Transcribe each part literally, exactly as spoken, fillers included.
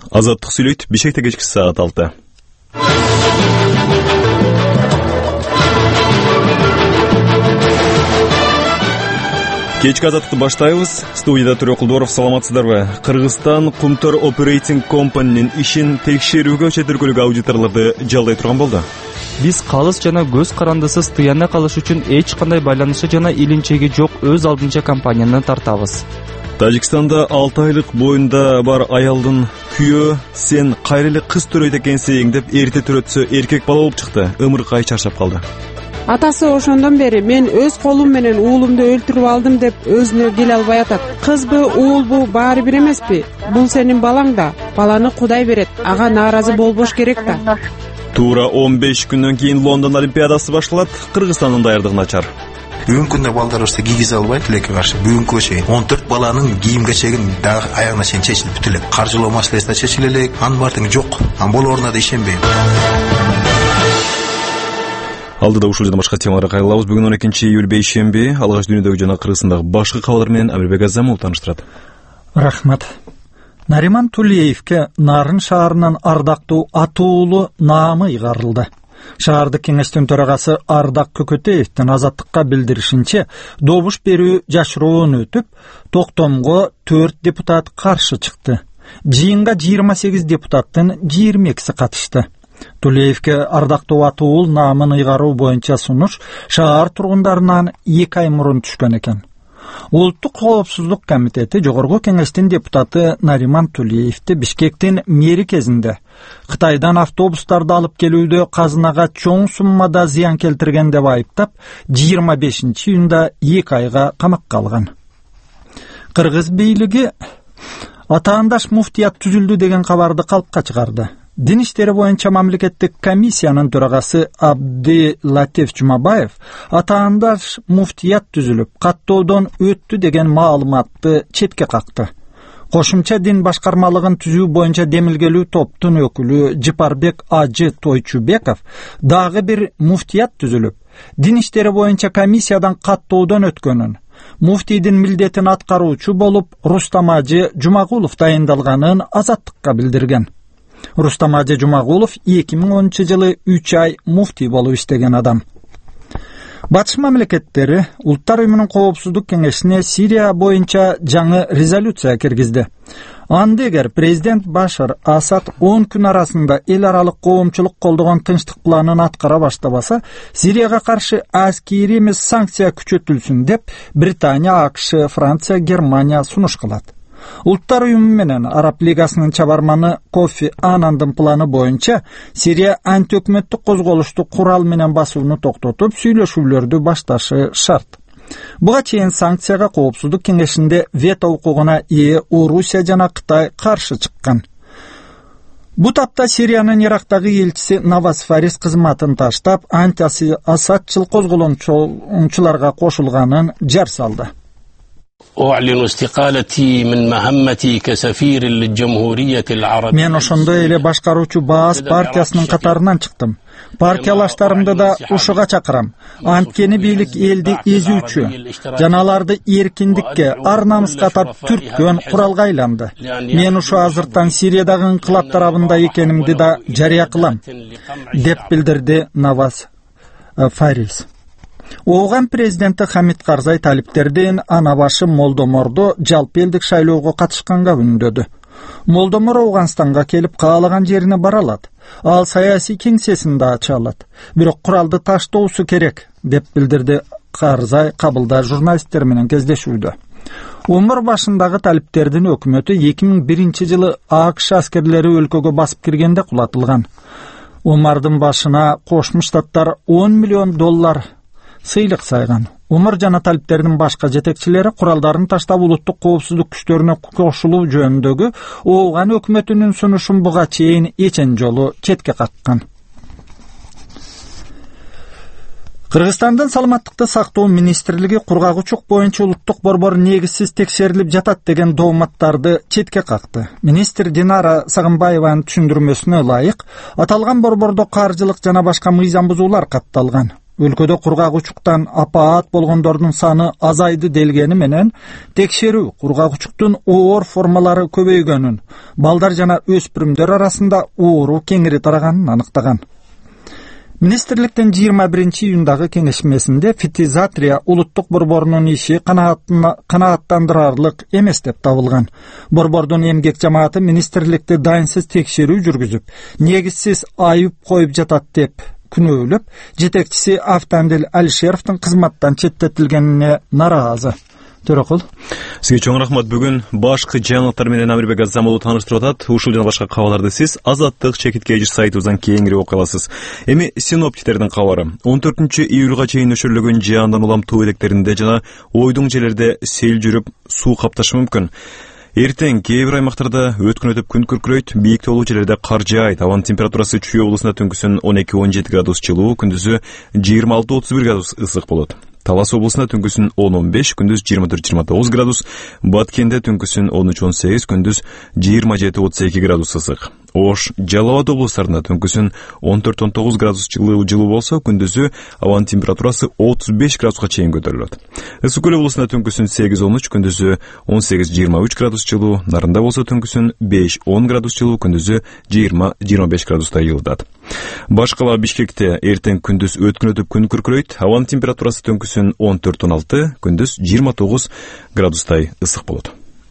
Азаттык сүйлөйт, Бишкекте кечки саат алты. Кечки азаттыкты баштайбыз. Студияда Төрө Кулдоров, саламатсыздарбы? Кыргызстан Кумтөр Operating Company'нин ишин текшерүүгө чет өлкөлүк аудиторлорду жалдай турган болду. Биз калыс жана көз карандысыз тыянда калыш үчүн эч кандай байланышы жана илинчеги жок өз алдынча компанияны тартабыз. Тажикстанда алты айлык боюнда бар аялдын күйөө сен кайрылы кыз төрөйт экенсиң деп эрте төрөтсө эркек бала болуп чыкты. Ымыркай чарчап калды. Атасы ошондон бери мен өз колум менен уулумду өлтүрүп алдым деп өзүнө келе албай атат. Кызбы, уулбу баары бир эмеспи? Бул сенин балаң да. Баланы Кудай берет. Ага нааразы болбош керек да. Туура он беш күндөн кийин Лондон Олимпиадасы башталат. Кыргызстандын даярдыгы начар. Бүгүнкү күндө балдарыбызды кийгизе албайт тилекке каршы. Бүгүнкү чейин он төрт баланын кийим кечегин дагы аягына чейин чечилип бүт элек. Каржылоо маселеси да чечиле элек. Анын баардыгы жок. Ан болоруна да ишенбейм. Алдыда ушул жана башка темаларга кайрылабыз. Бүгүн он экинчи июль бейшемби. Алгач дүйнөдөгү жана Кыргызстандагы башка кабарлар менен Амирбек Азамов тааныштырат. Рахмат. Нариман Тулеевке Нарын шаарынын ардактуу атуулу наамы ыйгарылды. Шаардык кеңештин төрагасы Ардак Көкөтеевдин Азаттыкка билдиришинче, добуш берүү жашыруун өтүп, токтомго төрт депутат каршы чыкты. Жыйынга жыйырма сегиз депутаттын жыйырма экиси катышты. Тулеевке ардактуу атуул наамын ыйгаруу боюнча сунуш шаар тургундарынан эки ай мурун түшкөн экен. Улуттук коопсуздук комитети жогорку кеңештин депутаты Нариман Тулеевди Бишкектин мэри кезинде Кытайдан автобустарды алып келүүдө казынага чоң суммада зыян келтирген деп айыптап, жыйырма бешинчи июнда эки айга камакка алган. Кыргыз бийлиги атаандаш муфтият түзүлдү деген кабарды калпка чыгарды. Дин иштери боюнча мамлекеттик комиссиянын төрагасы Абди Латиф Жумабаев атаандаш муфтият түзүлүп, каттоодон өттү деген маалыматты четке какты. Кошумча дин башкармалыгын түзүү боюнча демилгелүү топтун өкүлү Жипарбек Ажы Тойчубеков дагы бир муфтият түзүлүп, дин иштери боюнча комиссиядан каттоодон өткөнүн, муфтийдин милдетин аткаруучу болуп Рустам Ажы Жумагулов дайындалганын Азаттыкка билдирген. Рустам Ажы Жумагулов эки миң онунчу жылы үч ай муфтий болуп иштеген адам. Батыш мамлекеттери Улуттар уюмунун коопсуздук кеңешине Сирия боюнча жаңы резолюция киргизди. Анда эгер президент Башар Асад он күн арасында эл аралык коомчулук колдогон тынчтык планын аткара баштабаса, Сирияга каршы аскери эмес санкция күчөтүлсүн деп Британия, АКШ, Франция, Германия сунуш кылат. Улуттар уюму менен Араб лигасынын чабарманы Кофи Аннандын планы боюнча Сирия антиөкмөттүк козголушту курал менен басууну токтотуп, сүйлөшүүлөрдү башташы шарт. Буга чейин санкцияга коопсуздук кеңешинде вето укугуна ээ Орусия жана Кытай каршы чыккан. Бу тапта Сириянын Ирактагы элчиси Наваз Фарис кызматын таштап, анти-Асадчыл козголоочуларга кошулганын жар салды. أعلن استقالتي من مهمتي كسفير للجمهورية العربية. Мен ошондой эле башкаруучу Баас партиясынын катарынан чыктым. Партиялаштарымды да ушуга чакырам. Анткени бийлик элди эзүүчү, жана аларды эркиндикке, ар намыска тап түрткөн куралга айланды. Мен ушу азырттан Сириядагы ыңкылап тарабында экенимди да жарыя кылам, деп билдирди Наваз Фарис. Ооган президенти Хамид Карзай талиптердин ана башы Молдомордо жалпы элдик шайлоого катышканга үндөдү. Молдомор Ауганстанга келип каалаган жерине бара алат. Ал саясий кеңсесин да ача алат. Бирок куралды таштоосу керек, деп билдирди Карзай кабылда журналисттер менен кездешүүдө. Умур башындагы талиптердин өкмөтү эки миң биринчи жылы АКШ аскерлери өлкөгө басып киргенде кулатылган. Умардын башына Кошмо Штаттар он миллион доллар сыйлык сайган. Умар жана талиптердин башка жетекчилери куралдарын таштап улуттук коопсуздук күчтөрүнө кошулуу жөнүндөгү Ооган өкмөтүнүн сунушун буга чейин эчен жолу четке каккан. Кыргызстандын саламаттыкты сактоо министрлиги кургагучук боюнча улуттук борбор негизсиз текшерилип жатат деген дооматтарды четке какты. Министр Динара Сагынбаеванын түшүндүрмөсүнө ылайык, аталган борбордо каржылык жана башка мыйзам бузуулар катталган. өлкөдө кургак учуктан апаат болгондордун саны азайды делгени менен текшерүү кургак учуктун оор формалары көбөйгөнүн, балдар жана өспүрүмдөр арасында оору кеңири тараганын аныктаган. Министрликтин жыйырма биринчи июндагы кеңешмесинде фитизатрия улуттук борборунун иши канааттандырарлык эмес деп табылган. Борбордун эмгек жамааты министрликти дайынсыз текшерүү жүргүзүп, негизсиз айып коюп жатат деп күнөөлөп, жетекчиси Автандил Алишеровдун кызматтан четтетилгенине нараазы. Төрөкул. Сизге чоң рахмат. Бүгүн башкы жаңылыктар менен Амирбек Азамолу тааныштырып атат. Ушул жана башка кабарларды сиз Азаттык чекитке эжир сайтыбыздан кеңири окуй аласыз. Эми синоптиктердин кабары. он төртүнчү июлга чейин өчүрүлгөн жаандан улам тоо электеринде жана ойдуң жерлерде сел жүрүп, суу капташы мүмкүн. Эртең кээ бир аймактарда өткөн өтүп күн күркүрөйт, бийик тоолуу жерлерде кар жаайт. Абанын температурасы Чүй облусунда түнкүсүн он эки он жети градус жылуу, күндүзү жыйырма алты отуз бир градус ысык болот. Талас облусунда түнкүсүн он он беш, күндүз жыйырма төрт жыйырма тогуз градус, Баткенде түнкүсүн он үч он сегиз, күндүз жыйырма жети отуз эки градус ысык. Ош, Жалал Абад облустарында түнкүсүн он төрт он тогуз градус жылуу жылуу болсо, күндүзү абанын температурасы отуз беш градуска чейин көтөрүлөт. Ысык көл облусунда түнкүсүн сегиз он үч, күндүзү он сегиз жыйырма үч градус жылуу, Нарында болсо түнкүсүн беш он градус жылуу, күндүзү жыйырма жыйырма беш градуста жылытат. Башкала Бишкекте эртең күндүз өткөн өтүп күн күркүрөйт, абанын температурасы түнкүсүн он төрт он алты, күндүз жыйырма тогуз градустай ысык болот.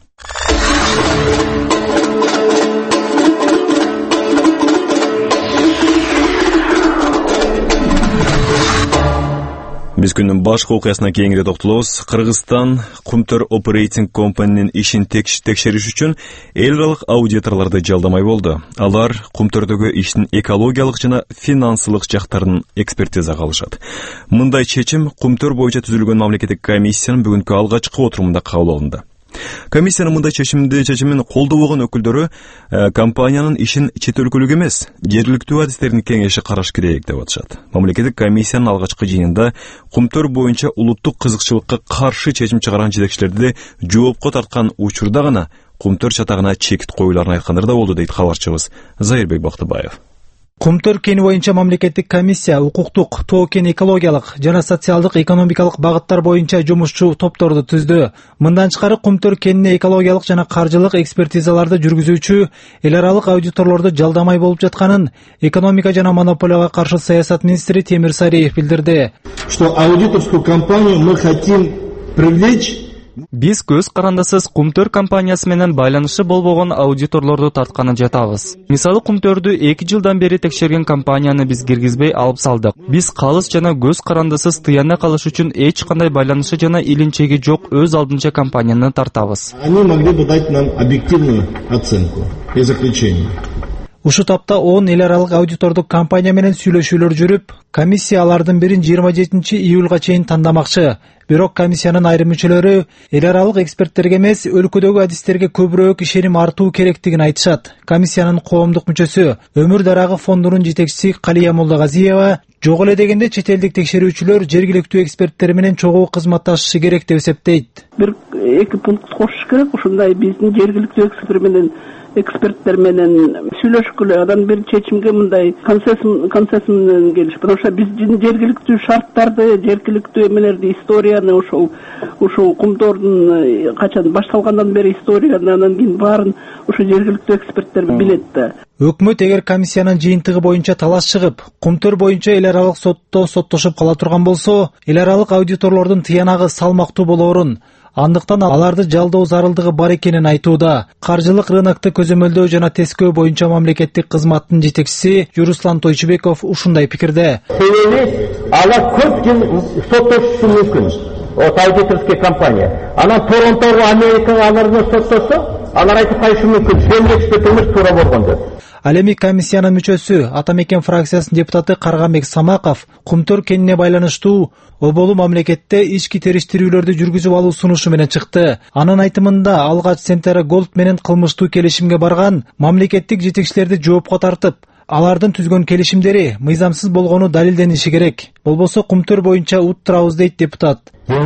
Биз күндүн башкы окуясына кеңири токтолобуз. Кыргызстан Кумтөр Operating Company'нин ишин текшериш үчүн эл аралык аудиторлорду жалдамай болду. Алар Кумтөрдөгү иштин экологиялык жана финансылык жактарын экспертизага алышат. Мындай чечим Кумтөр боюнча түзүлгөн мамлекеттик комиссиянын бүгүнкү алгачкы отурумунда кабыл алынды. Комиссиянын мындай чечимди чечимин колдобогон өкүлдөрү э, компаниянын ишин чет өлкөлүк эмес, жергиликтүү адистердин кеңеши караш керек деп атышат. Мамлекеттик комиссиянын алгачкы жыйынында Кумтөр боюнча улуттук кызыкчылыкка каршы чечим чыгарган жетекчилерди жоопко тарткан учурда гана Кумтөр чатагына чекит коюларын айткандар да болду, дейт кабарчыбыз Зайырбек Бактыбаев. Кумтөр кени боюнча мамлекеттик комиссия укуктук, тоо кен экологиялык жана социалдык экономикалык багыттар боюнча жумушчу топторду түздү. Мындан тышкары Кумтөр кенине экологиялык жана каржылык экспертизаларды жүргүзүүчү эл аралык аудиторлорду жалдамай болуп жатканын экономика жана монополияга каршы саясат министри Темир Сариев билдирди. Что аудиторскую компанию мы хотим привлечь. Биз көз карандысыз Кумтөр компаниясы менен байланышы болбогон аудиторлорду тартканы жатабыз. Мисалы Кумтөрдү эки жылдан бери текшерген компанияны биз киргизбей алып салдык. Биз калыс жана көз карандысыз тыянда калыш үчүн эч кандай байланышы жана илинчеги жок өз алдынча компанияны тартабыз. Они могли бы дать нам объективную оценку и заключение. Ушу тапта он эл аралык аудитордук компания менен сүйлөшүүлөр жүрүп, комиссия алардын бирин жыйырма жетинчи июлга чейин тандамакчы. Бирок комиссиянын айрым мүчөлөрү эл аралык эксперттерге эмес, өлкөдөгү адистерге көбүрөөк ишеним артуу керектигин айтышат. Комиссиянын коомдук мүчөсү, Өмүр Дарагы фондунун жетекчиси Калия Молдогазиева жок эле дегенде чет элдик текшерүүчүлөр жергиликтүү эксперттер менен чогуу кызматташышы керек деп эсептейт. Бир эки пункт кошуш керек, ушундай биздин жергиликтүү эксперт менен эксперттер менен сүйлөшкүлө, андан бир чечимге мындай консенсус консенсус менен келиш. Потому что биздин жергиликтүү шарттарды, жергиликтүү эмелерди, историяны, ошол ушул Кумтордун качан башталгандан бери историяны, анан кийин баарын ушу жергиликтүү эксперттер билет да. Өкмөт эгер комиссиянын жыйынтыгы боюнча талаш чыгып, Кумтөр боюнча эл аралык сотто соттошуп кала турган болсо, эл аралык аудиторлордун тыянагы салмактуу болоорун, андыктан аларды жалдоо зарылдыгы бар экенин айтууда. Каржылык рынокты көзөмөлдөө жана тескөө боюнча мамлекеттик кызматтын жетекчиси Руслан Тойчубеков ушундай пикирде. Алар көп жыл соттошушу мүмкүн. Вот аудиторская компания. Анан Торонтого, Америкага аларды соттосо, алар айтып кайшы мүмкүн. Сен экспертimiz туура болгон деп. Ал эми комиссиянын мүчөсү, Атамекен фракциясынын депутаты Каргамбек Самаков Кумтөр кенине байланыштуу оболу мамлекетте ички териштирүүлөрдү жүргүзүп алуу сунушу менен чыкты. Анын айтымында алгач Сентера Голд менен кылмыштуу келишимге барган мамлекеттик жетекчилерди жоопко тартып, алардын түзгөн келишимдери мыйзамсыз болгону далилдениши керек. Болбосо кумтөр боюнча ут турабыз дейт депутат.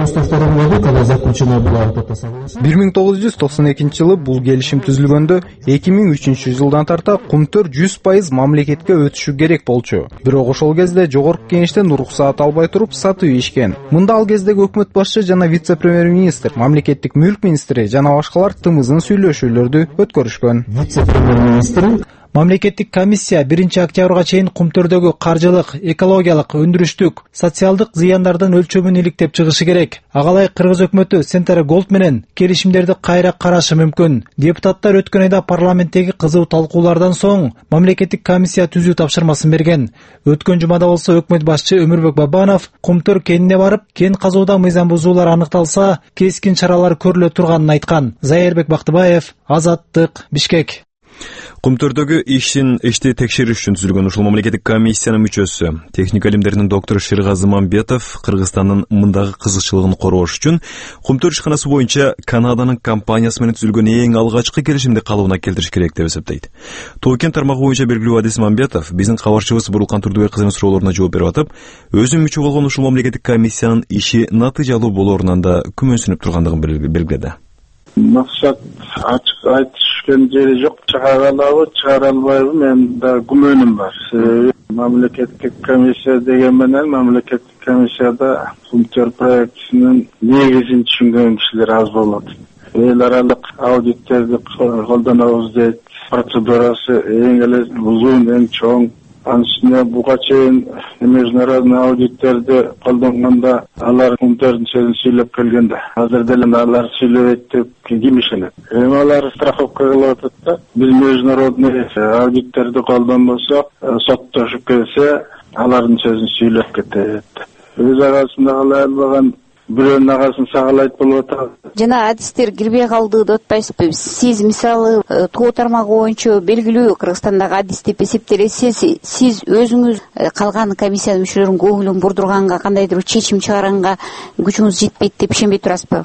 бир миң тогуз жүз токсон экинчи жылы бул келишим түзүлгөндө эки миң үчүнчү жылдан тарта кумтөр жүз пайыз мамлекетке өтүшү керек болчу. Бирок ошол кезде жогорку кеңештен уруксаат албай туруп сатып ийишкен. Мында ал кездеги өкмөт башчы жана вице-премьер-министр, мамлекеттик мүлк министри жана башкалар тымызын сүйлөшүүлөрдү өткөрүшкөн. Вице-премьер-министр Мамлекеттик комиссия биринчи октябрга чейин кумтөрдөгү каржылык, экологиялык, өндүрүштүк, социалдык зыяндардын өлчөмүн иликтеп чыгышы керек. Агалай Кыргыз өкмөтү Центр Голд менен келишимдерди кайра карашы мүмкүн. Депутаттар өткөн айда парламенттеги кызуу талкуулардан соң мамлекеттик комиссия түзүү тапшырмасын берген. Өткөн жумада болсо өкмөт башчы Өмүрбек Бабанов кумтөр кенине барып, кен казууда мыйзам бузуулар аныкталса, кескин чаралар көрүлө турганын айткан. Зайырбек Бактыбаев, Азаттык, Бишкек. Кумтөрдөгү иштин ишти текшериш үчүн түзүлгөн ушул мамлекеттик комиссиянын мүчөсү, техника илимдеринин доктору Шергазы Мамбетов Кыргызстандын мындагы кызыкчылыгын коргош үчүн кумтөр ишканасы боюнча Канаданын компаниясы менен түзүлгөн эң алгачкы келишимди калыбына келтириш керек деп эсептейт. Тоокен тармагы боюнча белгилүү адис Мамбетов биздин кабарчыбыз Бурулкан Турдубай кызынын суроолоруна жооп берип атып, өзүнүн мүчө болгон ушул мамлекеттик комиссиянын иши натыйжалуу болоорунан да күмөнсүнүп тургандыгын белгиледи. Максат ачык айтышкан жери жок. Чыгара алабы, чыгара албайбы, мен да күмөнүм бар. Себеби мамлекеттик комиссия деген менен мамлекеттик комиссияда кумтөр проектисинин негизин түшүнгөн кишилер аз болот. Эл аралык аудиттерди колдонобуз дейт. Процедурасы эң эле узун, эң чоң. Анын үстүнө буга чейин международный аудиттерди колдонгондо алар кумтөрдүн сөзүн сүйлөп келгенде, азыр деле алар сүйлөбөйт деп ким ишенет? Эми алар страховка кылып атат да, биз международный аудиттерди колдонбосок, соттошуп келсе, алардын сөзүн сүйлөп кетет. Өз арасында калай албаган бирөөнүн агасын сагалайт болуп атат. Жана адистер кирбей калды деп атпайсызбы? Сиз мисалы тоо тармагы боюнча белгилүү Кыргызстандагы адис деп эсептелесиз, сиз өзүңүз калган комиссиянын мүчөлөрүнүн көңүлүн бурдурганга, кандайдыр чечим чыгаранга күчүңүз жетпейт деп ишенбей турасызбы?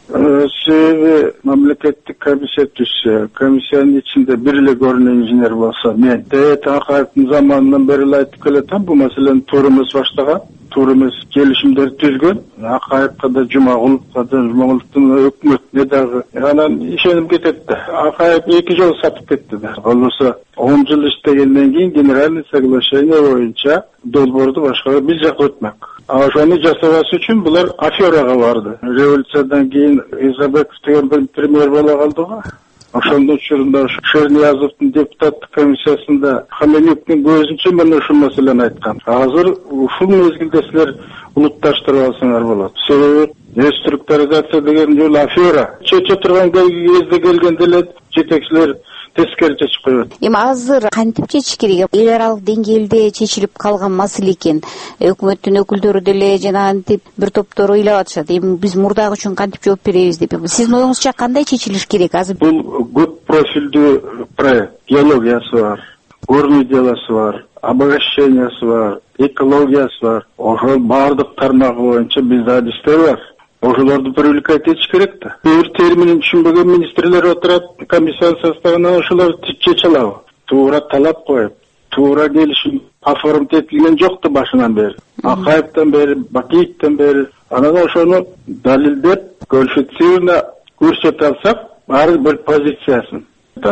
Себеби мамлекеттик комиссия түзсө, комиссиянын ичинде бир эле көрүнүн инженер болсо, мен Дэвид Акаевдин заманынан бери айтып келатам, бул маселени туура эмес баштаган. Туура эмес келишимдер түзгөн. Акаевка да, Жумагуловго да, Жумагуловдун өкмөтүнө дагы анан ишенип кетет да. Акаев эки жол сатып кетти да. Болбосо он жыл иштегенден кийин генеральный соглашение боюнча долбоорду башка бир жака өтмөк. А ошону жасабаш үчүн булар аферага барды. Революциядан кийин Изабеков деген премьер боло калды го. Ошондун учурунда Шерниязовдун депутаттык комиссиясында Хаменюктун көзүнчө мен ушул маселени айткам. Азыр ушул мезгилде силер улутташтырып алсаңар болот. Себеби реструктуризация деген жол афера. Чече турган кезде келгенде эле жетекчилер тескери чечип коет. Эми азыр кантип чечиш керек? Эл аралык деңгээлде чечилип калган маселе экен. Өкмөттүн өкүлдөрү деле жана антип бир топтор ыйлап атышат. Эми биз мурдагы үчүн кантип жооп беребиз деп. Сиздин оюңузча кандай чечилиш керек азыр? Бул көп профилдүү проект. Геологиясы бар, горный делосы бар, обогащениясы бар, экологиясы бар. Ошол бардык тармагы боюнча бизде адистер бар. Ошолорду привлекать этиш керек да. Бир терминин түшүнбөгөн министрлер отурат, комиссиянын составына ошолор чече алабы. Туура талап коюп, туура келишим оформить этилген жокту башынан бери. Акаевден бери, Бакиевден бери. Анан ошону далилдеп, квалифицированно көрсөтө алсак, ар бир позициясын.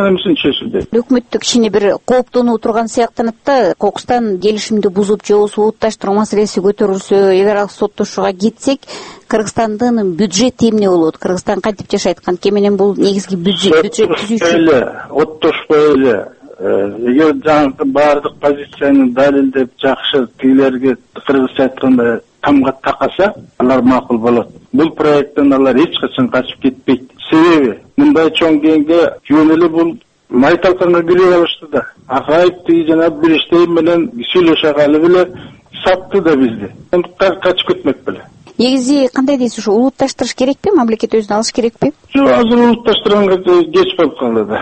Өкмөттүк кичине бир кооптонуп турган сыяктанат да, Кокустан келишимди бузуп же суутташтыруу маселеси көтөрүлсө, эл аралык соттошууга кетсек, Кыргызстандын бюджети эмне болот? Кыргызстан кантип жашайт? Кантип менен бул негизги бюджет бюджет түзүүчү? Оттошпой эле. Эгер жаңы бардык позицияны далилдеп жакшы тигилерге кыргызча айтканда тамга такаса, алар макул болот. Бул проекттен алар эч качан качып кетпейт. Себеби мындай чоң кеңге жөн эле бул майталканга кирип алышты да. Акаев тиги жана бириштей менен сүйлөшө калып эле сатты да бизди. Андыктан качып кетмек беле. Негизи кандай дейсиз, ушу улутташтырыш керекпи? Мамлекет өзүн алыш керекпи? Жок, азыр улутташтырганга кеч болуп калды да.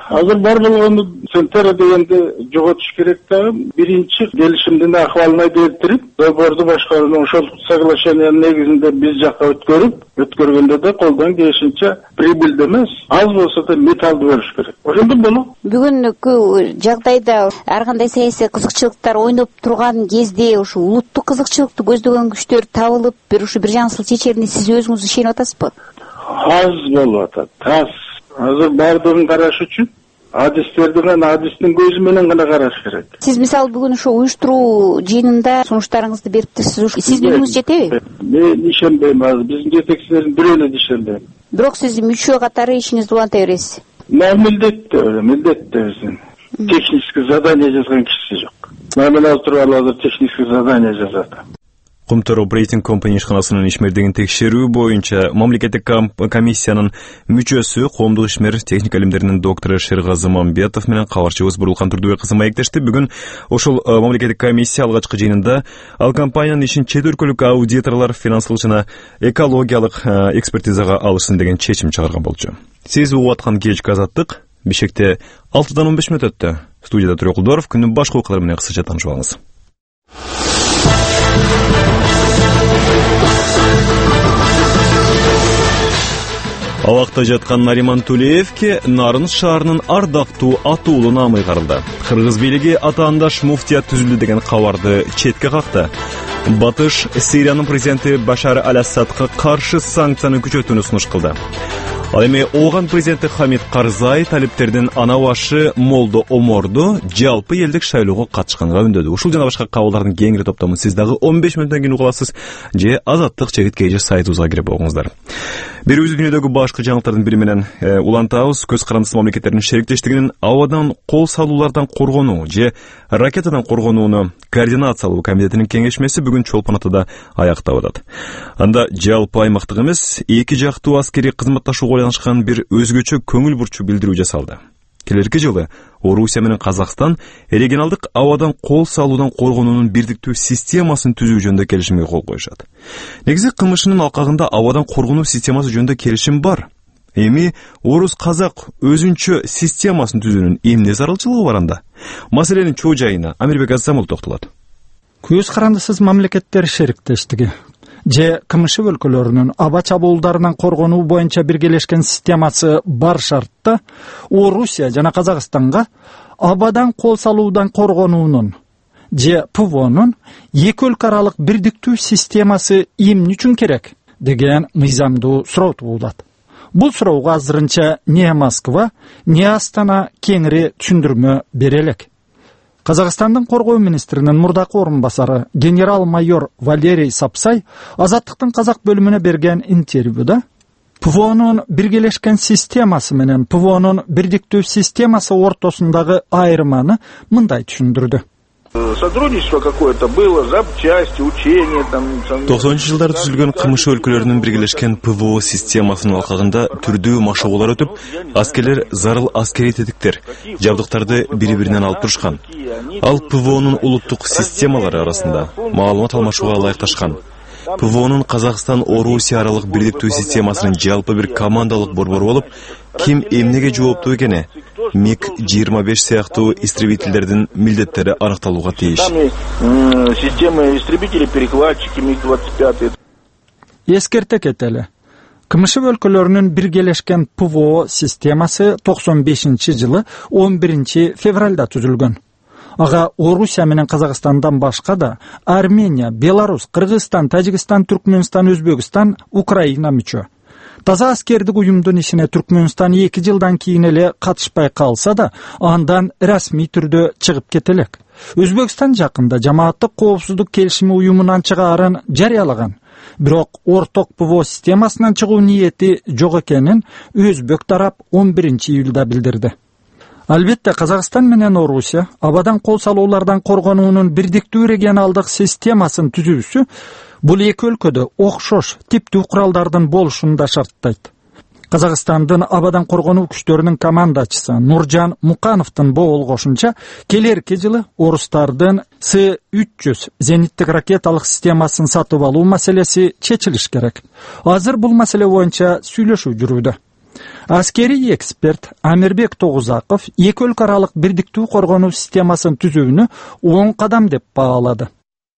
Азыр бар болгону центр дегенде жоготуш керек да. Биринчи келишимдин акыбалына келтирип, долбоорду башкарууну ошол соглашениянын негизинде биз жакка өткөрүп, өткөргөндө да колдон келишинче прибыль эмес, аз болсо да металлды бөлүш керек. Ошондо болот. Бүгүнкү жагдайда ар кандай саясий кызыкчылыктар ойноп турган кезде ушу улуттук кызыкчылыкты көздөгөн күчтөр табылып, бир ушу бир жаңысыл чечерине сиз өзүңүз ишенип атасызбы? Аз болуп атат. Аз. Азыр бардыгын караш үчүн адистерди менен адистин көзү менен гана караш керек. Сиз мисалы бүгүн ошо уюштуруу жыйынында сунуштарыңызды бериптирсиз. Сиздин үнүңүз жетеби? Мен ишенбейм азыр. Биздин жетекчилердин бирөөнө да ишенбейм. Бирок сиз мүчө катары ишиңизди уланта бересиз. Мен милдетте, милдетте биздин технический задание жазган киши жок. Мен менен турган азыр технический задание жазат. Кумтөр Operating Company ишканасынын ишмердигин текшерүү боюнча мамлекеттик комиссиянын мүчөсү, коомдук ишмер техника илимдеринин доктору Шергазы Мамбетов менен кабарчыбыз Бурлукан Турдубек кызы маектешти. Бүгүн ошол мамлекеттик комиссия алгачкы жыйынында ал компаниянын ишин чет өлкөлүк аудиторлор финансылык жана экологиялык экспертизага алышсын деген чечим чыгарган болчу. Сиз угуп аткан кечки Азаттык Бишкекте алтыдан он беш мүнөт өттү. Студияда Төрөкулдоров, күндүн башка окуялары менен кысача таанышып алыңыз. Абакта жаткан Нариман Тулеевке Нарын шаарынын ардактуу атуулу наамы ыйгарылды. Кыргыз бийлиги атаандаш муфтият түзүлдү деген кабарды четке какты. Батыш Сириянын президенти Башар аль-Асадка каршы санкцияны күчөтүүнү сунуш кылды. Ал эми ооган президенти Хамид Карзай талиптердин ана башы Молдо Оморду жалпы элдик шайлоого катышканга үндөдү. Ушул жана башка кабылдардын кеңири топтомун сиз дагы он беш мүнөттөн кийин угуласыз же Азаттык чекит кежи сайтыбызга кирип окуңуздар. Берүүбүз дүйнөдөгү башкы жаңылыктардын бири менен э, улантабыз. Көз карандысыз мамлекеттердин шериктештигинин абадан кол салуулардан коргонуу же ракетадан коргонууну координациялоо комитетинин кеңешмеси бүгүн Чолпон Атада аяктап атат. Анда жалпы аймактык эмес, эки жактуу аскерий кызматташууга байланышкан бир өзгөчө көңүл бурчу билдирүү жасалды. Келерки жылы Орусия менен Казакстан регионалдык абадан кол салуудан коргонуунун бирдиктүү системасын түзүү жөнүндө келишимге кол коюшат. Негизи кылмышынын алкагында абадан коргонуу системасы жөнүндө келишим бар. Эми орус казак өзүнчө системасын түзүүнүн эмне зарылчылыгы бар анда? Маселенин чоо жайына Амирбек Азамул токтолот. Көз карандысыз мамлекеттер шериктештиги же КМШ өлкөлөрүнүн аба чабуулдарынан коргонуу боюнча биргелешкен системасы бар шартта Орусия жана Казакстанга абадан кол салуудан коргонуунун же ПВОнун эки өлкө аралык бирдиктүү системасы эмне үчүн керек деген мыйзамдуу суроо туулат. Бул суроого азырынча не Москва, не Астана кеңири түшүндүрмө бере элек. Казакстандын коргоо министринин мурдакы орун басары генерал-майор Валерий Сапсай Азаттыктын казак бөлүмүнө берген интервьюда ПВОнун биргелешкен системасы менен ПВОнун бирдиктүү системасы ортосундагы айырманы мындай түшүндүрдү. Сотрудничество какое-то было, запчасти, учения там. токсонунчу жылдары түзүлгөн КМШ өлкөлөрүнүн биргелешкен ПВО системасынын алкагында түрдүү машыгуулар өтүп, аскерлер зарыл аскерий тетиктер, жабдыктарды бири-биринен алып турушкан. Ал ПВОнун улуттук системалары арасында маалымат алмашууга ылайыкташкан. ПВОнун Казакстан Орусия аралык бирдиктүү системасынын жалпы бир командалык борбору болуп, ким эмнеге жооптуу экени миг жыйырма беш сыяктуу истребительдердин милдеттери аныкталууга тийиш. Система истребителей, перехватчики миг двадцать пять. Эскерте кетели. КМШ өлкөлөрүнүн биргелешкен ПВО системасы токсон бешинчи жылы он биринчи февралда түзүлгөн. Ага Орусия менен Казакстандан башка да Армения, Беларусь, Кыргызстан, Тажикстан, Түркмөнстан, Өзбекстан, Украина мүчө. Таза аскердик уюмдун ишине Түркмөнстан эки жылдан кийин эле катышпай калса да, андан расмий түрдө чыгып кетелек. Өзбекстан жакында жамааттык коопсуздук келишими уюмунан чыгаарын жарыялаган. Бирок орток ПВО системасынан чыгуу ниети жок экенин өзбек тарап он биринчи июлда билдирди. Албетте Казакстан менен Орусия абадан кол салуулардан коргонуунун бирдиктүү регионалдык системасын түзүүсү бул эки өлкөдө окшош типтүү куралдардын болушун да шарттайт. Казакстандын абадан коргонуу күчтөрүнүн командачысы Нуржан Мукановдун боолгошунча, келерки жылы орустардын С үч жүз зениттик ракеталык системасын сатып алуу маселеси чечилиш керек. Азыр бул маселе боюнча сүйлөшүү жүрүүдө. Askeri эксперт Амирбек Тогузаков эки өлкө аралык бирдиктүү коргонуу системасын түзүүнү оң кадам деп баалады.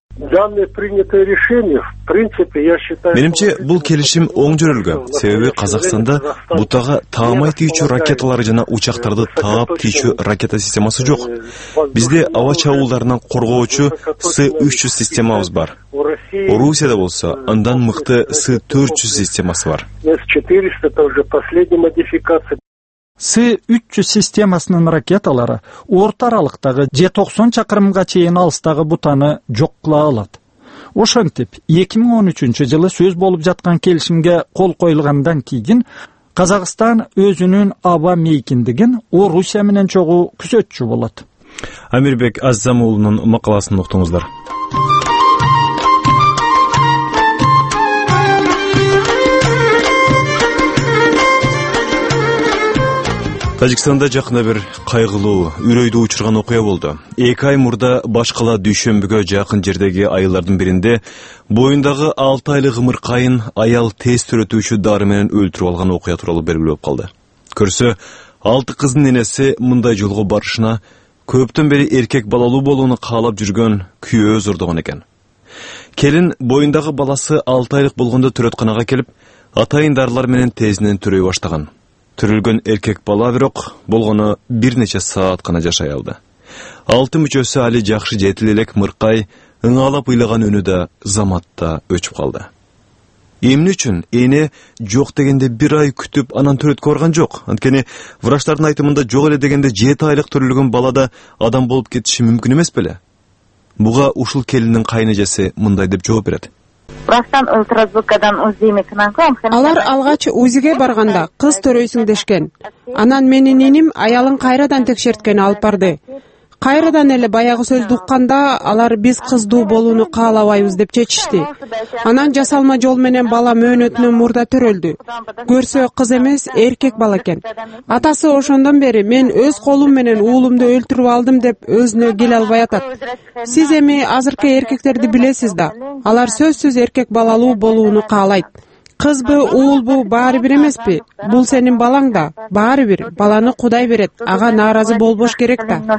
Менимче, бул келишим оң жөнөлгө. Себеби Казакстанда бутага таамай тийчү ракеталар жана учактарды таап тийчү ракета системасы жок. Бизде аба чабуулдарынан коргоочу С үч жүз системабыз бар. Орусияда болсо андан мыкты С төрт жүз системасы бар. С үч жүз системасынын ракеталары орто аралыктагы же токсон чакырымга чейин алыстагы бутаны жок кыла алат. Ошентип, эки миң он үчүнчү жылы сөз болуп жаткан келишимге кол коюлгандан кийин Казакстан өзүнүн аба мейкиндигин Орусия менен чогуу күзөтчү болот. Амирбек Аззамуулунун макаласын уктуңуздар. Тажикстанда жакында бир кайгылуу, үрөйдү учурган окуя болду. эки ай мурда башкала дүйшөмбүгө жакын жердеги айылдардын биринде боюндагы алты айлык ымыркайын аял тез төрөтүүчү дары менен өлтүрүп алган окуя тууралуу белгилеп калды. Көрсө, алты кыздын энеси мындай жолго барышына көптөн бери эркек балалуу болууну каалап жүргөн күйөө зордогон экен. Келин боюндагы баласы алты айлык болгондо төрөтканага келип, атайын дарылар менен тезинен төрөй баштаган. Төрөлгөн эркек бала бирок болгону бир нече саат гана жашай алды. Алты мүчөсү али жакшы жетил элек мыркай ыңаалап ыйлаган үнү да заматта өчүп калды. Эмне үчүн эне жок дегенде бир ай күтүп анан төрөткө барган жок. Анткени врачтардын айтымында жок эле дегенде жети айлык төрөлгөн балада адам болуп кетиши мүмкүн эмес беле? Буга ушул келиндин кайнэжеси мындай деп жооп берет. Алар алгач УЗИге барганда кыз төрөйсүң дешкен. Анан менин иним аялын кайрадан текшерткени алып барды. Кайрадан эле баягы сөздү укканда алар биз кыздуу болууну каалабайбыз деп чечишти. Анан жасалма жол менен бала мөөнөтүнөн мурда төрөлдү. Көрсө кыз эмес, эркек бала экен. Атасы ошондон бери мен өз колум менен уулумду өлтүрүп алдым деп өзүнө келе албай атат. Сиз эми азыркы эркектерди билесиз да. Алар сөзсүз эркек балалуу болууну каалайт. Кызбы, уулбу баары бир эмеспи? Бул сенин балаң да, баары бир. Баланы Кудай берет. Ага нааразы болбош керек да.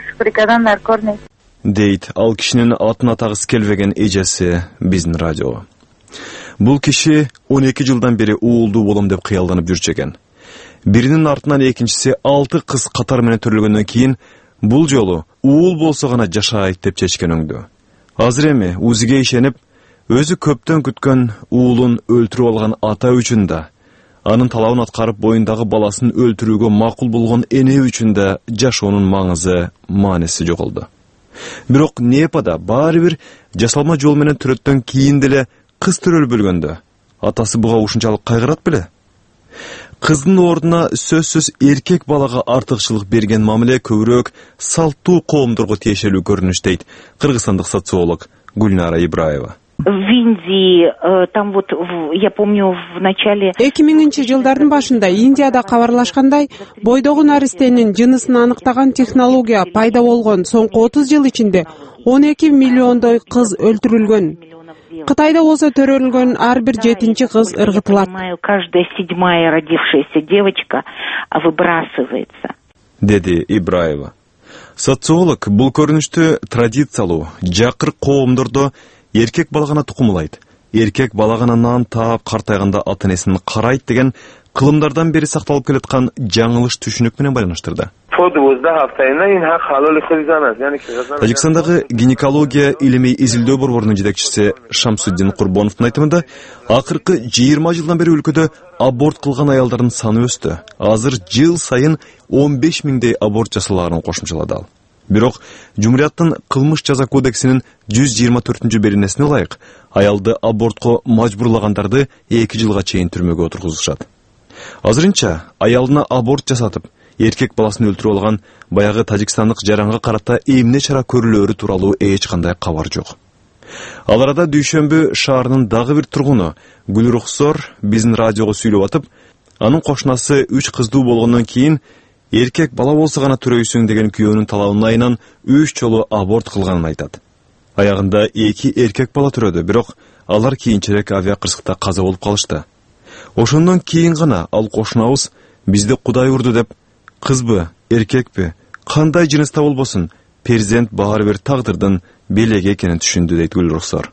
Дейт ал кишинин атын атагысы келбеген эжеси биздин радиого. Бул киши он эки жылдан бери уулдуу болом деп кыялданып жүрчү экен. Биринин артынан экинчиси алты кыз катар менен төрөлгөндөн кийин бул жолу уул болсо гана жашайт деп чечкен өңдү. Азыр эми УЗИге ишенип өзү көптөн күткөн уулун өлтүрүп алган ата үчүн да, анын талабын аткарып боюндагы баласын өлтүрүүгө макул болгон эне үчүн да жашоонун маңызы, мааниси жоголду. Бирок Непада баары бир жасалма жол менен төрөттөн кийин деле кыз төрөлүп өлгөндө атасы буга ушунчалык кайгырат беле? Кыздын ордуна сөзсүз эркек балага артыкчылык берген мамиле көбүрөөк салттуу коомдорго тиешелүү көрүнүш дейт кыргызстандык социолог Гульнара Ибраева. В Индии, там вот, я помню, в начале... эки миңинчи жылдардын башында Индияда кабарлашкандай, бойдогу наристенин жынысын аныктаган технология пайда болгон соңку отуз жыл ичинде он эки миллиондой кыз өлтүрүлгөн. Кытайда болсо төрөлгөн ар бир жетинчи кыз ыргытылат. Каждая седьмая родившаяся девочка выбрасывается. Деди Ибраева. Социолог бул көрүнүштү традициялуу, жакыр коомдордо эркек бала гана тукумулайт, эркек бала гана нан таап картайганда ата энесин карайт деген кылымдардан бери сакталып келаткан жаңылыш түшүнүк менен байланыштырды. Тажикстандагы гинекология илимий изилдөө борборунун жетекчиси Шамсуддин Курбоновдун айтымында, акыркы жыйырма жылдан бери өлкөдө аборт кылган аялдардын саны өстү. Азыр жыл сайын он беш миңдей аборт жасаларын кошумчалады ал. Бирок Жумурияттын кылмыш жаза кодексинин жүз жыйырма төртүнчү беренесине ылайык, аялды абортко мажбурлагандарды эки жылга чейин түрмөгө отургузушат. Азырынча аялына аборт жасатып, эркек баласын өлтүрүп алган баягы тажикстандык жаранга карата эмне чара көрүлөөрү тууралуу эч кандай кабар жок. Ал арада Дүйшөмбү шаарынын дагы бир тургуну Гүлрухсор биздин радиого сүйлөп атып, анын кошунасы үч кыздуу болгондон кийин эркек бала болсо гана төрөйсүң деген күйөөнүн талабын айынан үч жолу аборт кылганын айтат. Аягында эки эркек бала төрөдү, бирок алар кийинчерээк авиакырсыкта каза болуп калышты. Ошондон кийин гана ал кошунабыз бизди Кудай урду деп, кызбы, эркекпи, кандай жыныста болбосун, перзент баары бир тагдырдын белеги экенин түшүндү дейт Гүлрухсор.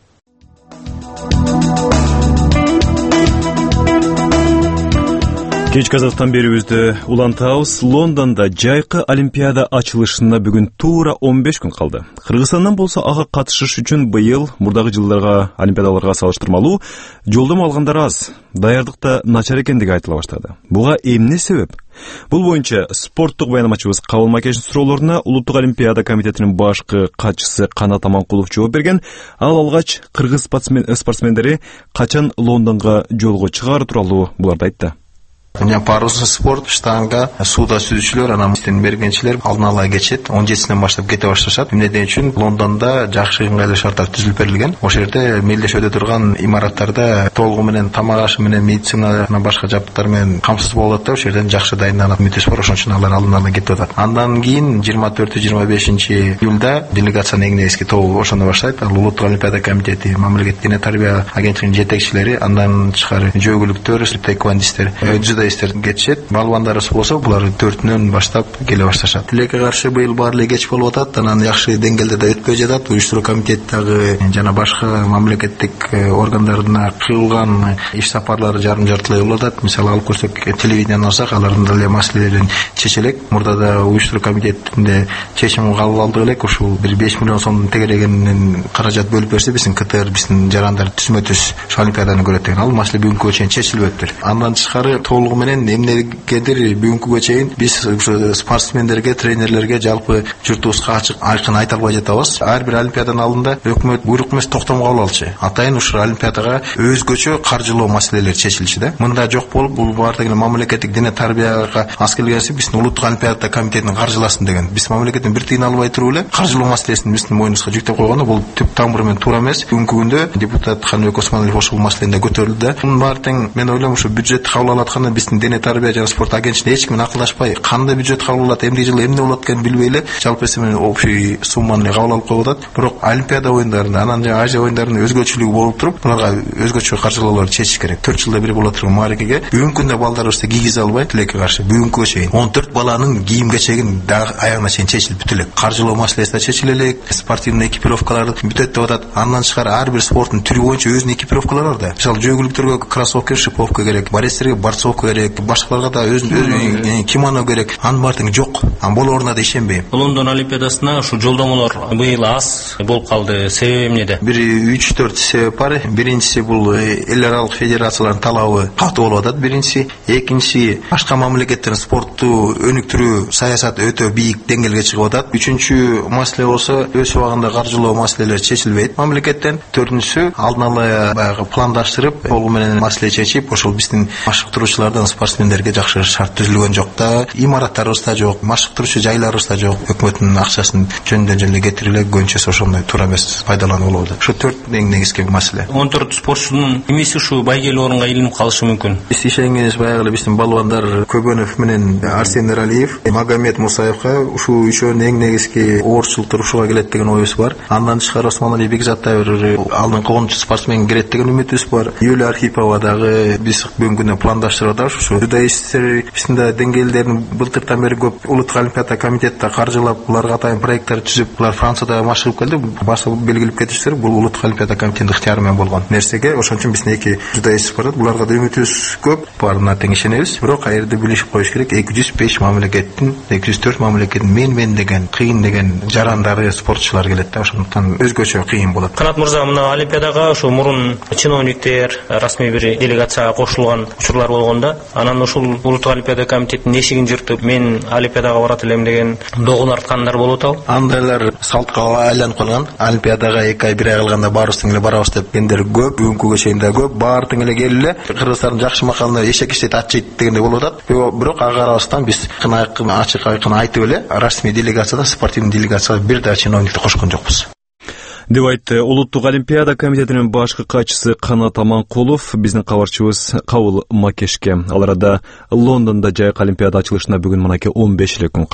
Кеч Казакстан берүүбүздү улантабыз. Лондонда жайкы Олимпиада ачылышына бүгүн туура он беш күн калды. Кыргызстандан болсо ага катышыш үчүн быйыл мурдагы жылдарга Олимпиадаларга салыштырмалуу жолдомо алгандар аз. Даярдыкта начар экендиги айтыла баштады. Буга эмне себеп? Бул боюнча спорттук баянамачыбыз Кабыл Макешин суроолоруна Улуттук Олимпиада комитетинин башкы катчысы Канат Аманкулов жооп берген. Ал алгач кыргыз спортсмендери качан Лондонго жолго чыгаар тууралуу буларды айтты. У меня парусный спорт, штанга, суда сүзүүчүлөр, анан истен бергенчилер алдын ала кечет, он жетисинен баштап кете башташат. Эмнеден үчүн Лондонда жакшы ыңгайлуу шарттар түзүлүп берилген. Ошол жерде мелдешөдө турган имараттарда толугу менен тамак ашы менен медицина жана башка жабдыктар менен камсыз болуп атат. Ошол жерден жакшы дайындалып мүтөс бар, ошон үчүн алар алдын ала кетип атат. Андан кийин жыйырма төртү жыйырма бешинчи июлда делегациянын эң негизги тобу ошондо баштайт. Ал Улуттук Олимпиада комитети, мамлекеттик дене тарбия агенттигинин жетекчилери, андан тышкары жөөгүлүктөр, тэквондисттер, кетишет. Балбандарыбыз болсо булар төртүнөн баштап келе башташат. Тилекке каршы быйыл баары эле кеч болуп атат, анан жакшы деңгээлде да өтпөй жатат. Уюштуруу комитеттагы жана башка мамлекеттик органдарына кылган иш сапарлары жарым жартылай болуп атат. Мисалы алып көрсөк, телевидениеден алсак, алардын деле маселелерин чечелек. Мурда да уюштуруу комитетинде чечим кабыл алдык элек. Ушул бир беш миллион сомдун тегерегинин каражат бөлүп берсе, биздин КТР, биздин жарандар түзмө-түз Олимпиаданы көрөт деген. Ал маселе бүгүнкүгө чейин чечилбептир. Андан тышкары толугу менен эмнегедир бүгүнкүгө чейин биз ушу спортсмендерге, тренерлерге, жалпы журтубузга ачык айкын айта албай жатабыз. Ар бир олимпиаданын алдында өкмөт буйрук эмес токтом кабыл алчу. Атайын ушул олимпиадага өзгөчө каржылоо маселелери чечилчү да. Мында жок болуп, бул баардыгы эле мамлекеттик дене тарбияга аз келгенси биздин Улуттук Олимпиада комитетинин каржыласын деген. Биз мамлекеттен бир тыйын албай туруп эле каржылоо маселесин биздин мойнубузга жүктөп койгондо бул түп тамыры менен туура эмес. Бүгүнкү күндө депутат Ханыбек Осмоналиев ошол маселени көтөрүлдү да. Мунун баары тең мен ойлойм, ушу бюджет кабыл алып атканда биздин дене тарбия жана спорт агенттигинде эч ким менен акылдашпай, кандай бюджет кабыл алат, эмне жылы эмне болот экенин билбей эле жалпы эсеп менен общий сумманы кабыл алып коюп атат. Бирок Олимпиада оюндарында, анан жана Азия оюндарынын өзгөчөлүгү болуп туруп, буларга өзгөчө каржылоолорду чечиш керек. төрт жылда бир боло турган мааракеге бүгүнкү күндө балдарыбызды кийгизе албай, тилекке каршы бүгүнкүгө чейин он төрт баланын кийим кечегин дагы аягына чейин чечилип бүтө элек. Каржылоо маселеси да чечиле элек, спортивный экипировкалар бүтөт деп атат. Андан тышкары ар бир спорттун түрү боюнча өзүнүн экипировкалары бар да. Мисалы жөөгүлүктөргө кроссовка, шиповка керек, борецтерге борцовка керек, башкаларга да өзүнүн кимоно керек. Анын баары тең жок. Анын болоруна да ишенбейм. Лондон Олимпиадасына ушу жолдомолор быйыл аз болуп калды. Себеби эмнеде? Бир үч төрт себеп бар. Биринчиси бул эл аралык федерациялардын талабы катуу болуп атат. Биринчиси, экинчиси башка мамлекеттердин спортту өнүктүрүү саясаты өтө бийик деңгээлге чыгып атат. Үчүнчү маселе болсо өз убагында каржылоо маселелери чечилбейт мамлекеттен. Төртүнчүсү, алдын ала баягы пландаштырып, толугу менен маселе чечип, ошол биздин машыктыруучулардан спортсмендерге жакшы шарт түзүлгөн жок да. Имараттарыбыз да жок, машыктыруучу жайларыбыз да жок. Өкмөттүн акчасын жөндөн жөн эле кетирип эле көбүнчөсү ошондой туура эмес пайдалануу болуп атат. Ушу төрт эң негизги маселе. он төрт спортчунун эмеси ушу байгелүү орунга илинип калышы мүмкүн. Биз ишенгенибиз баягы эле биздин балбандар Көбөнов менен Арсен Эралиев, Магомед Мусаевка ушул үчөөнүн эң негизги оорчулуктар ушуга келет деген оюбуз бар. Андан тышкары Осмонали Бекзаттай бир алдыңкы онунчу спортсмен кирет деген үмүтүбүз бар. Юлия Архипова дагы биз бүгүнкү күндө пландаштырып атабыз. Ушу журналисттер биздин да деңгээлдерин былтыртан бери көп Улуттук Олимпиада комитетте каржылап, буларга атайын проекттер түзүп, булар Францияда машыгып келди. Башка белгилеп кетиштер, бул Улуттук Олимпиада комитетинин ыктыяры менен болгон нерсеге. Ошон үчүн биздин эки журналист бар. Буларга да үмүтүбүз көп, баарына тең ишенебиз. Бирок кайерде билишип коюш керек, эки жүз беш мамлекеттин, эки жүз төрт мамлекеттин мен мен деген, кыйын деген жарандары, спортчулар келет да. Ошондуктан өзгөчө кыйын болот. Канат мырза, мына Олимпиадага ушу мурун чиновниктер, расмий бир делегацияга кошулган учурлар болгондо, анан ушул Улуттук Олимпиада комитетинин эшигин жыртып, мен Олимпиадага барат элем деген догун арткандар болуп атабы? Андайлар салтка айланып калган. Олимпиадага эки ай бир ай калганда баарыбыз тең эле барабыз деп кендер көп, бүгүнкүгө чейин да көп. Баары тең эле келиле. Кыргыздардын жакшы макалына эшек иштейт, ат жейт дегенде болуп атат. Бирок ага карабастан биз ачык айкын айтып эле расмий делегацияда, спортивный делегацияга бир да чиновникти кошкон жокпуз деп айтты Улуттук Олимпиада комитетинин башкы катчысы Канат Аманкулов биздин кабарчыбыз Кабыл Макешке. Ал арада Лондондо жайкы Олимпиада ачылышына бүгүн мынакей он беш эле күн калды.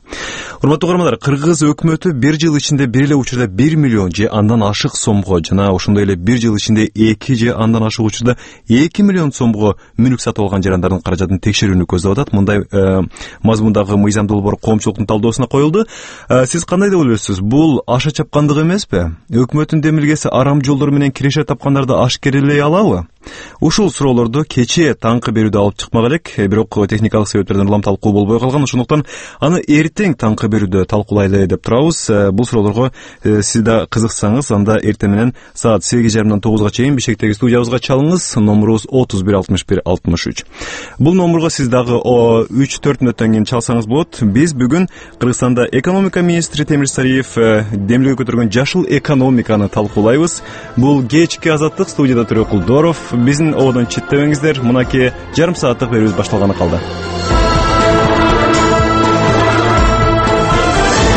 Урматтуу угармандар, Кыргыз өкмөтү бир жыл ичинде бир эле учурда бир миллион же андан ашык сомго жана ошондой эле бир жыл ичинде эки же андан ашык учурда эки миллион сомго мүлк сатып алган жарандардын каражатын текшерүүнү көздөп атат. Мындай мазмундагы мыйзамдуу долбоор коомчулуктун талдоосуна коюлду. Сиз кандай деп ойлойсуз? Бул аша чапкандык эмеспи? Өкмөттүн демилгеси арам жолдор менен киреше тапкандарды ашкерелей алабы? Ушул суроолорду кечээ таңкы берүүдө алып чыкмак элек, бирок техникалык себептерден улам талкуу болбой калган. Ошондуктан аны эртең таңкы берүүдө талкуулайлы деп турабыз. Бул суроолорго сиз да кызыксаңыз, анда эртең менен саат сегиз жарымдан тогузга чейин Бишкектеги студиябызга чалыңыз. Номурубуз отуз бир алтымыш бир алтымыш үч. Бул номурга сиз дагы үч төрт мүнөттөн кийин чалсаңыз болот. Биз бүгүн Кыргызстанда экономика министри Темир Сариев демилге көтөргөн жашыл экономиканы талкуулайбыз. Бул кечки Азаттык, студияда Төрөкул Доров. Биздин ободон четтебеңиздер. Мынакей жарым сааттык берүүбүз башталганы калды.